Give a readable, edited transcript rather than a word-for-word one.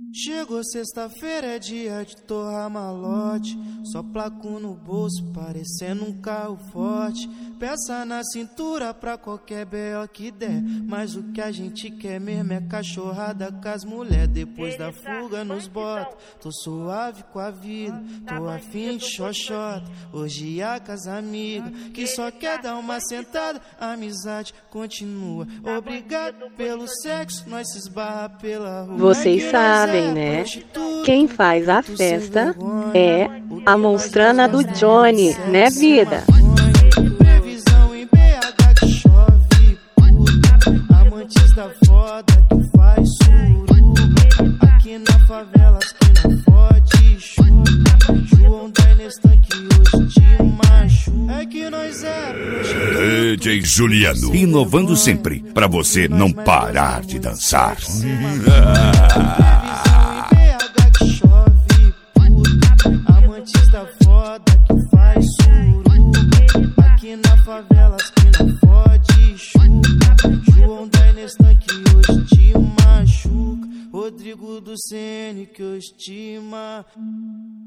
Chegou sexta-feira, é dia de torrar malote. Só placo no bolso, parecendo um carro forte. Peça na cintura pra qualquer B.O. que der. Mas o que a gente quer mesmo é cachorrada com as mulher. Depois da fuga nos bota, tô suave com a vida. Tô afim de xoxota, hoje há com as amigas que só quer dar uma sentada, a amizade continua. Obrigado pelo sexo, nós se esbarra pela rua. Vocês sabem, né? Quem faz a festa é a monstrana do Johnny, né, vida? Previsão em BH que chove, puta. Amantes da foda que faz suruba. Aqui na favela as que não fode chupa. João da Nestan que hoje te machuca. É que nós é DJ Juliano, inovando sempre, pra você não parar de dançar. Amantes da foda que faz suruba. Aqui na favela as que não fode chupa. João da Nestan que hoje te machuca. Rodrigo do Ceni que hoje te machuca.